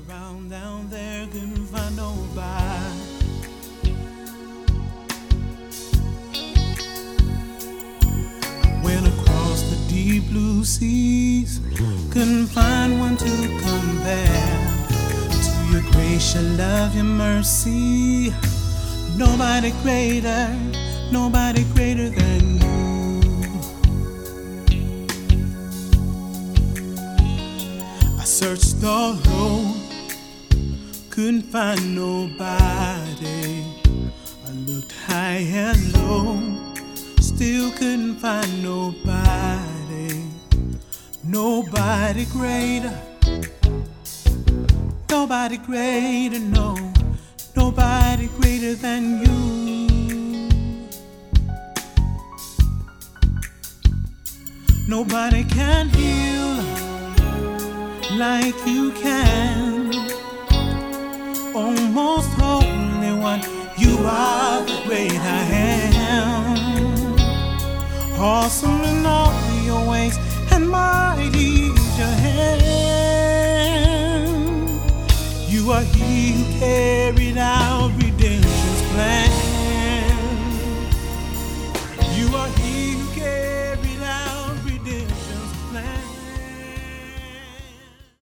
around down there, couldn't find nobody. Went across the deep blue seas, couldn't find one to compare to your grace, your love, your mercy. Nobody greater than you. I searched all over, couldn't find nobody. I looked high and low, still couldn't find nobody. Nobody greater, no, nobody greater than you. Nobody can heal like you can. Oh, most holy one, you are the great I am. Awesome in all your ways, and mighty is your hand. You are he who carried out redemption's plan.